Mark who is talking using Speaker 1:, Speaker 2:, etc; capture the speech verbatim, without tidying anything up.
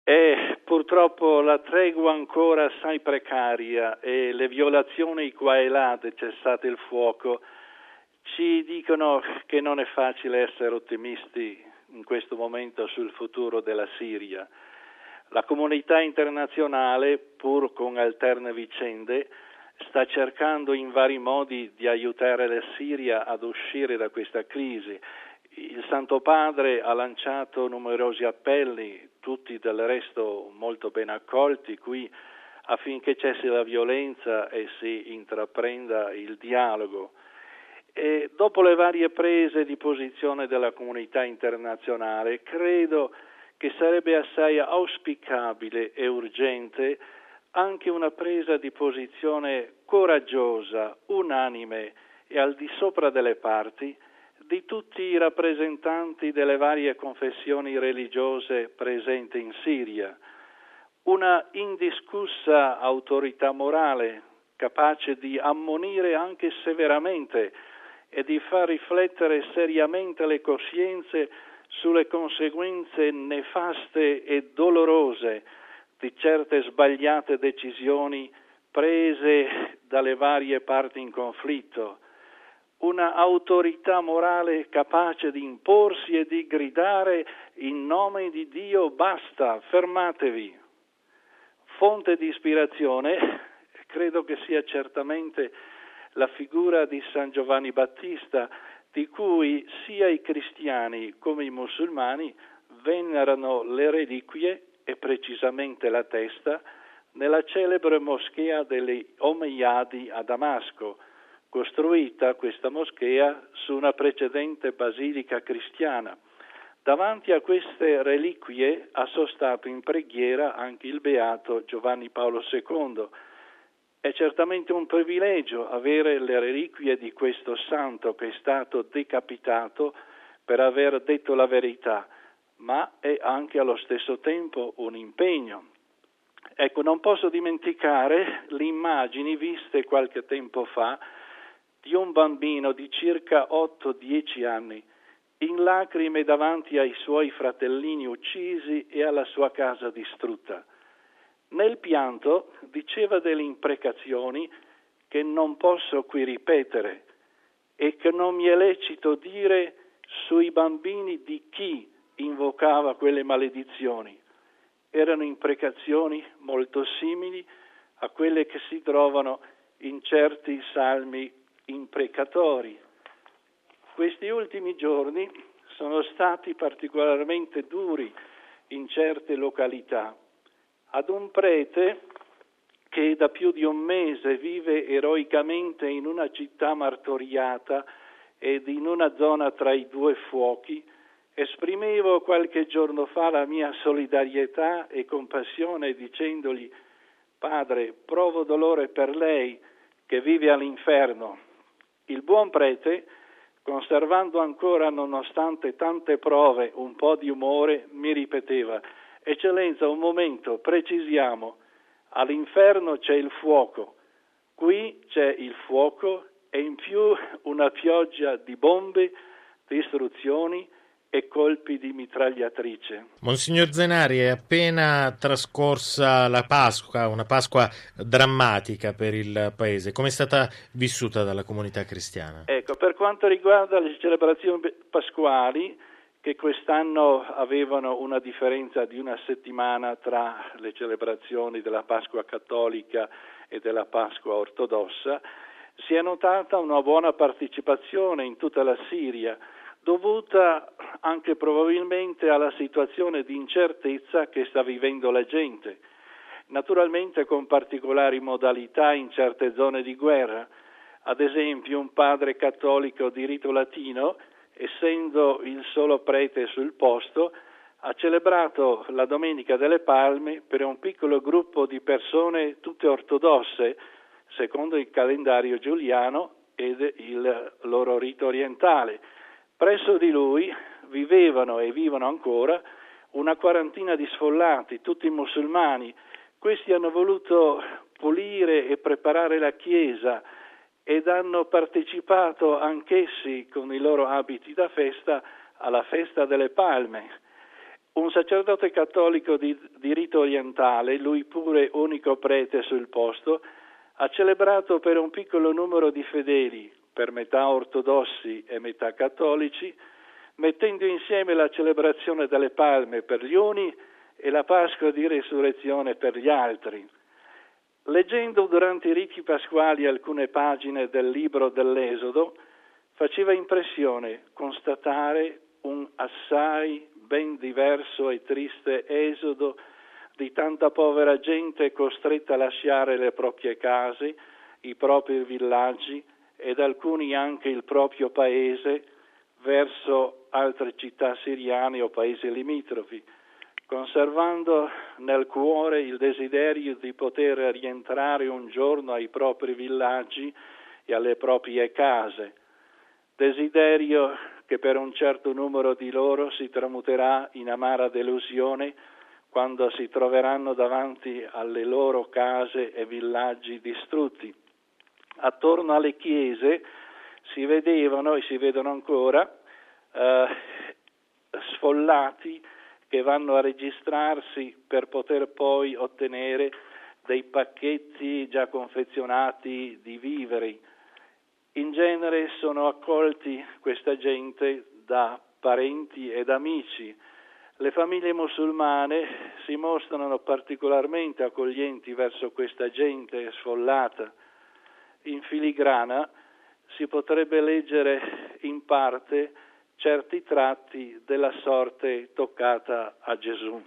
Speaker 1: E purtroppo la tregua ancora assai precaria e le violazioni qua e là del cessate il fuoco ci dicono che non è facile essere ottimisti in questo momento sul futuro della Siria. La comunità internazionale, pur con alterne vicende, sta cercando in vari modi di aiutare la Siria ad uscire da questa crisi. Il Santo Padre ha lanciato numerosi appelli, tutti del resto molto ben accolti qui, affinché cessi la violenza e si intraprenda il dialogo. E dopo le varie prese di posizione della comunità internazionale, credo che sarebbe assai auspicabile e urgente anche una presa di posizione coraggiosa, unanime e al di sopra delle parti di tutti i rappresentanti delle varie confessioni religiose presenti in Siria, una indiscussa autorità morale capace di ammonire anche severamente e di far riflettere seriamente le coscienze sulle conseguenze nefaste e dolorose di certe sbagliate decisioni prese dalle varie parti in conflitto. Una autorità morale capace di imporsi e di gridare in nome di Dio basta, fermatevi. Fonte di ispirazione credo che sia certamente la figura di San Giovanni Battista, di cui sia i cristiani come i musulmani venerano le reliquie e precisamente la testa nella celebre moschea degli Omeyyadi a Damasco, costruita questa moschea su una precedente basilica cristiana. Davanti a queste reliquie ha sostato in preghiera anche il beato Giovanni Paolo secondo. È certamente un privilegio avere le reliquie di questo santo che è stato decapitato per aver detto la verità, ma è anche allo stesso tempo un impegno. Ecco, non posso dimenticare le immagini viste qualche tempo fa di un bambino di circa otto dieci anni in lacrime davanti ai suoi fratellini uccisi e alla sua casa distrutta. Nel pianto diceva delle imprecazioni che non posso qui ripetere e che non mi è lecito dire sui bambini di chi invocava quelle maledizioni. Erano imprecazioni molto simili a quelle che si trovano in certi salmi imprecatori. Questi ultimi giorni sono stati particolarmente duri in certe località. Ad un prete che da più di un mese vive eroicamente in una città martoriata ed in una zona tra i due fuochi, esprimevo qualche giorno fa la mia solidarietà e compassione dicendogli: Padre, provo dolore per lei che vive all'inferno. Il buon prete, conservando ancora, nonostante tante prove, un po' di umore, mi ripeteva: Eccellenza, un momento, precisiamo, all'inferno c'è il fuoco, qui c'è il fuoco e in più una pioggia di bombe, distruzioni e colpi di mitragliatrice.
Speaker 2: Monsignor Zenari, è appena trascorsa la Pasqua, una Pasqua drammatica per il Paese. Come è stata vissuta dalla comunità cristiana?
Speaker 1: Ecco, per quanto riguarda le celebrazioni pasquali, che quest'anno avevano una differenza di una settimana tra le celebrazioni della Pasqua cattolica e della Pasqua ortodossa, si è notata una buona partecipazione in tutta la Siria, dovuta anche probabilmente alla situazione di incertezza che sta vivendo la gente, naturalmente con particolari modalità in certe zone di guerra. Ad esempio, un padre cattolico di rito latino, essendo il solo prete sul posto, ha celebrato la Domenica delle Palme per un piccolo gruppo di persone tutte ortodosse, secondo il calendario giuliano ed il loro rito orientale. Presso di lui vivevano e vivono ancora una quarantina di sfollati, tutti musulmani. Questi hanno voluto pulire e preparare la chiesa ed hanno partecipato anch'essi con i loro abiti da festa alla festa delle palme. Un sacerdote cattolico di, di rito orientale, lui pure unico prete sul posto, ha celebrato per un piccolo numero di fedeli, per metà ortodossi e metà cattolici, mettendo insieme la celebrazione delle Palme per gli uni e la Pasqua di Resurrezione per gli altri. Leggendo durante i riti pasquali alcune pagine del libro dell'Esodo, faceva impressione constatare un assai ben diverso e triste esodo di tanta povera gente costretta a lasciare le proprie case, i propri villaggi ed alcuni anche il proprio paese verso altre città siriane o paesi limitrofi, conservando nel cuore il desiderio di poter rientrare un giorno ai propri villaggi e alle proprie case, desiderio che per un certo numero di loro si tramuterà in amara delusione quando si troveranno davanti alle loro case e villaggi distrutti. Attorno alle chiese si vedevano e si vedono ancora eh, sfollati che vanno a registrarsi per poter poi ottenere dei pacchetti già confezionati di viveri. In genere sono accolti questa gente da parenti ed amici. Le famiglie musulmane si mostrano particolarmente accoglienti verso questa gente sfollata. In filigrana si potrebbe leggere in parte certi tratti della sorte toccata a Gesù.